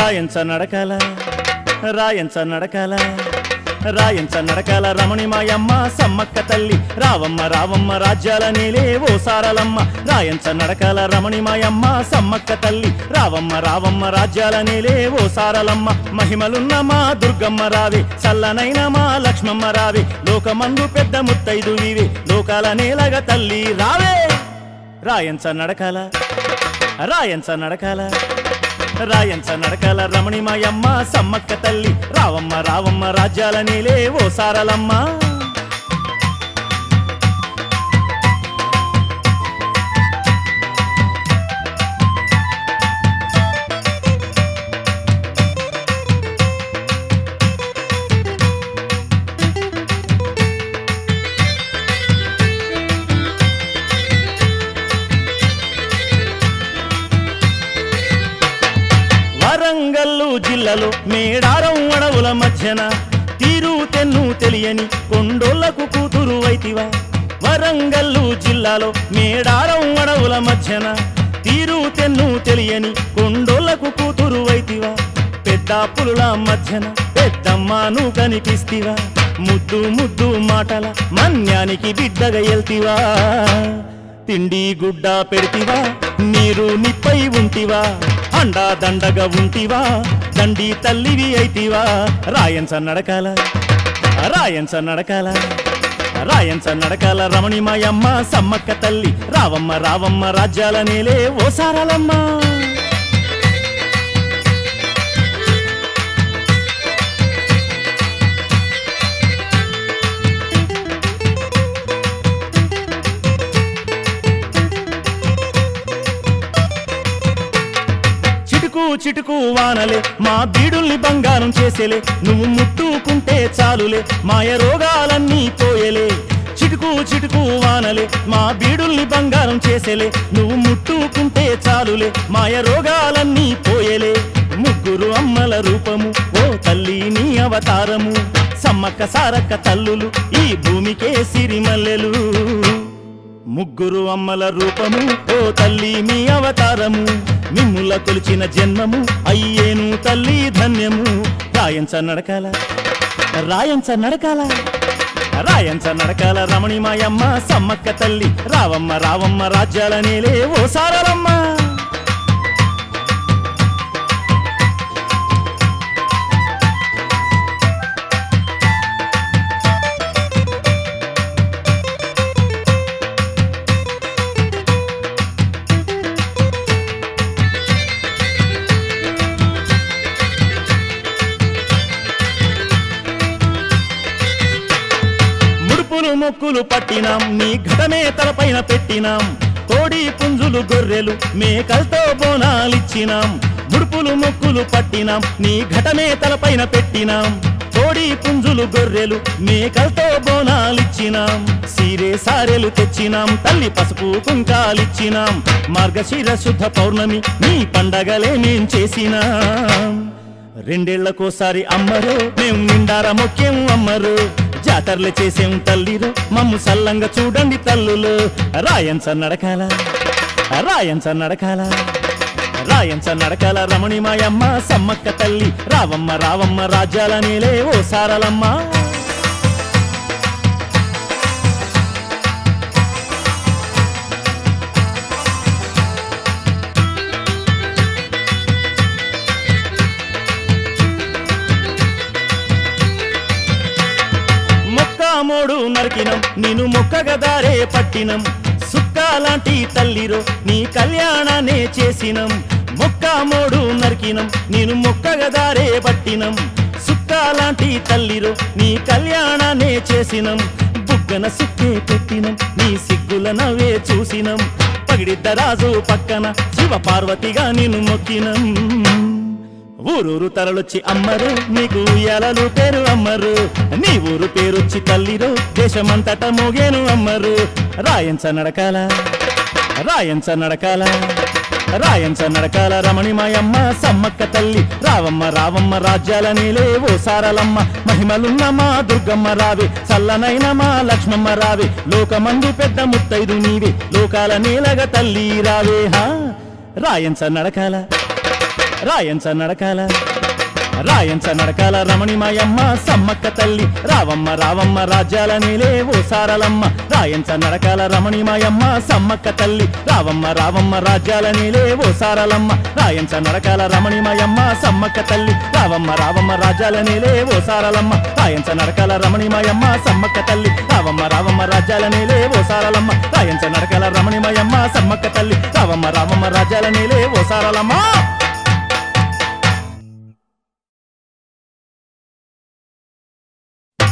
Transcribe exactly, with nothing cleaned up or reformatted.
రాయంచ నడకల రాయంచ నడకల రాయంచ నడకల రమణి మాయమ్మ సమ్మక్క తల్లి రావమ్మ రావమ్మ రాజ్యాల నేలే ఓ సారలమ్మ రాయంచ నడకల రమణి మాయమ్మ సమ్మక్క తల్లి రావమ్మ రావమ్మ రాజ్యాల నేలే ఓ సారలమ్మ మహిమలున్న మా దుర్గమ్మ రావే చల్లనైన మా లక్ష్మమ్మ రావే లోకమందు పెద్ద ముత్తైదు వీవే లోకాల నేలగ తల్లి రావే రాయంచ నడకల రాయంచ నడకల రాయంచ నడకల రమణి మాయమ్మ సమ్మక్క తల్లి రావమ్మ రావమ్మ రాజ్యాల నేలే ఓ సారలమ్మ వరంగల్లు జిల్లాలో మేడారం అడవుల మధ్యన తీరు తెన్ను తెలియని కొండోళ్లకు కూతురు వైతివా వరంగల్లు జిల్లాలో మేడారం అడవుల మధ్యన తీరు తెన్ను తెలియని కొండోళ్లకు కూతురు వైతివా పెద్ద పులుల మధ్యన పెద్దమ్మను కనిపిస్తివా ముద్దు ముద్దు మాటల మన్యానికి బిడ్డగా ఎల్తివా తిండి గుడ్డ పెడితివా నీరు నిప్పై ఉంటివా అండా దండగా ఉంటివా దండి తల్లివి అయితివా రాయంచ నడకల రాయంచ నడకల రాయంచ నడకల రమణి మాయమ్మ సమ్మక్క తల్లి రావమ్మ రావమ్మ రాజ్యాల నేలే ఓ సారలమ్మ చిటుకు వానలే మా బీడుల్ని బంగారం చేసేలే నువ్వు ముట్టుకుంటే చాలులే మాయ రోగాలన్నీ పోయలే చిటుకు చిటుకు వానలే మా బీడుల్ని బంగారం చేసేలే నువ్వు ముట్టుకుంటే చాలులే మాయ రోగాలన్నీ పోయలే ముగ్గురు అమ్మల రూపము ఓ తల్లి నీ అవతారము సమ్మక్క సారక్క తల్లులు ఈ భూమికే సిరిమల్లెలు ముగ్గురు అమ్మల రూపము ఓ తల్లి మీ అవతారము మిమ్ముల కొలిచిన జన్మము అయ్యేను తల్లి ధన్యము రాయంచ నడకల రాయంచ నడకల రాయంచ నడకల రమణి మాయమ్మ సమ్మక్క తల్లి రావమ్మ రావమ్మ రాజ్యాల నేలే ఓ సారలమ్మ మొక్కులు పట్టినాం నీ ఘటమే తలపైన పెట్టినాం కోడి పుంజులు గొర్రెలు మేకలతో బోనాలిచ్చినాం ముడుపులు మొక్కులు పట్టినాం నీ ఘటమే తలపైన పెట్టినాం కోడి పుంజులు గొర్రెలు మేకలతో బోనాలిచ్చినాం సీరే సారెలు తెచ్చినాం తల్లి పసుపు కుంకాలిచ్చినాం మార్గశిర శుద్ధ పౌర్ణమి నీ పండగలే మేం చేసినాం రెండేళ్లకోసారి అమ్మరు మేం నిండార మొక్కేం అమ్మరు జాతరలు చేసేం తల్లిరు మమ్ము సల్లంగా చూడండి తల్లులు రాయంచ నడకల రాయంచ నడకల రాయంచ నడకల రమణి మాయమ్మ సమ్మక్క తల్లి రావమ్మ రావమ్మ రాజ్యాల నేలే ఓ సారలమ్మ మోడు నరికినం నేను మొక్కగదారే పట్టినం సుక్కాలాంటి తల్లిరో నీ కళ్యాణానే చేసినం మొక్క మోడు నరికినం నేను మొక్కగదారే పట్టినం సుక్కాలాంటి తల్లిరో నీ కళ్యాణానే చేసినం బుగ్గన సుక్కే పెట్టినం నీ సిగ్గుల నవ్వే చూసినం పగిడిద్ద రాజు పక్కన శివ పార్వతిగా నిన్ను మొక్కినం ఊరూరు తరలొచ్చి అమ్మరు నీకు ఉయ్యాలలు పేరు అమ్మరు నీ ఊరు పేరొచ్చి తల్లిరు దేశమంతట మోగేను అమ్మరు రాయంచ నడకల రాయంచ నడకల రాయంచ నడకల రమణి మాయమ్మ సమ్మక్క తల్లి రావమ్మ రావమ్మ రాజ్యాల నేలే ఓ సారలమ్మ మహిమలున్న మా దుర్గమ్మ రావే చల్లనైన మా లక్ష్మమ్మ రావే లోకమందు పెద్ద ముత్తైదు నీవే లోకాల నేలగ తల్లి రావే హా రాయంచ నడకల రాయంచ నడకాల రాయంచ నడకాల రమణిమాయమ్మ సమ్మక్క తల్లి రావమ్మ రావమ్మ రాజ్యాల నేలే ఓ సారలమ్మ రాయంచ నడకాల రమణిమాయమ్మ సమ్మక్క తల్లి రావమ్మ రావమ్మ రాజ్యాల నేలే ఓ సారలమ్మ రాయంచ నడకాల రమణిమాయమ్మ సమ్మక్క తల్లి రావమ్మ రావమ్మ రాజ్యాల నేలే ఓ సారలమ్మ రాయంచ నడకాల రమణిమాయమ్మ సమ్మక్క తల్లి రావమ్మ రావమ్మ రాజ్యాల నేలే ఓ సారలమ్మ రాయంచ నడకాల రమణిమాయమ్మ సమ్మక్క తల్లి రావమ్మ రావమ్మ రాజ్యాల నేలే ఓ సారలమ్మ